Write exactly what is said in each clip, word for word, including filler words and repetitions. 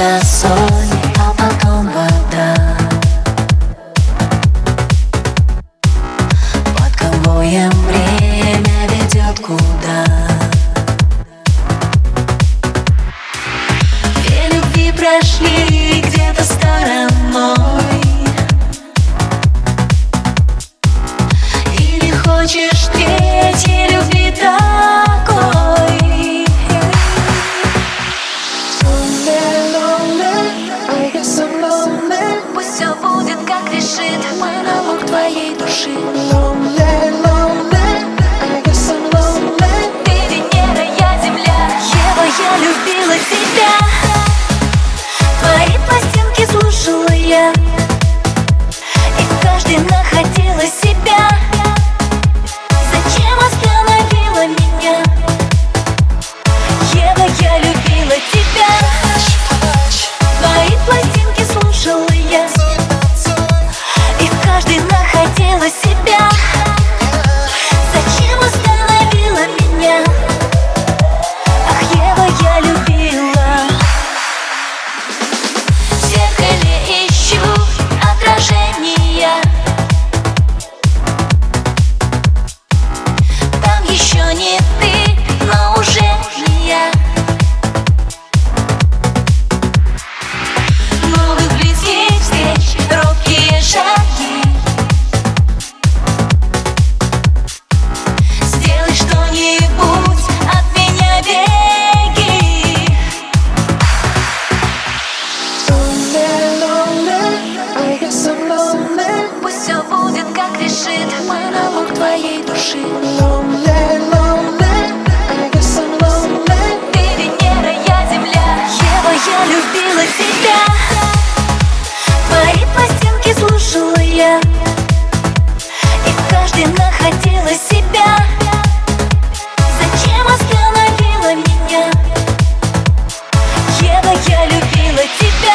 Сначала соль, а потом вода. Под конвоем время ведет куда. Две любви прошли где-то стороной. Или хочешь третьей любви такой? Пусть все будет, как решит монолог твоей души. Ты Венера, я Земля. Ева, я любила тебя. Твои пластинки слушала я, и в каждой находила себя. Зачем остановила меня? Ева, я любила тебя. Твои пластинки слушала я, и в каждой находила себя. Зачем остановила меня? Ах, Ева, я любила. В зеркале ищу отражения. Там еще не ты, но уже не я. Новых близких встреч, робкие шаги. Сделай что-нибудь, от меня беги. Пусть все будет, как решит монолог твоей души. Ты Венера, я Земля. Ева, я любила тебя. Твои пластинки слушала я, и в каждой находила себя. Зачем остановила меня? Ева, я любила тебя.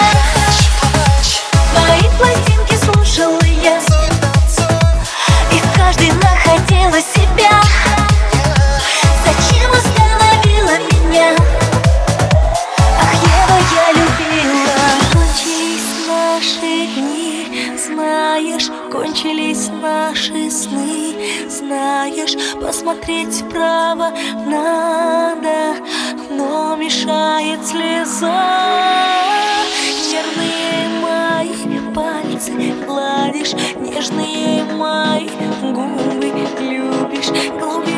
Твои пластинки слушала я, и в каждой находила себя. Зачем остановила меня? Ах, Ева, я любила. Кончились наши дни, знаешь, кончились наши сны. Знаешь, посмотреть вправо надо, но мешает слеза. Нервные мои пальцы гладишь, нежные мои губы любишь, глубже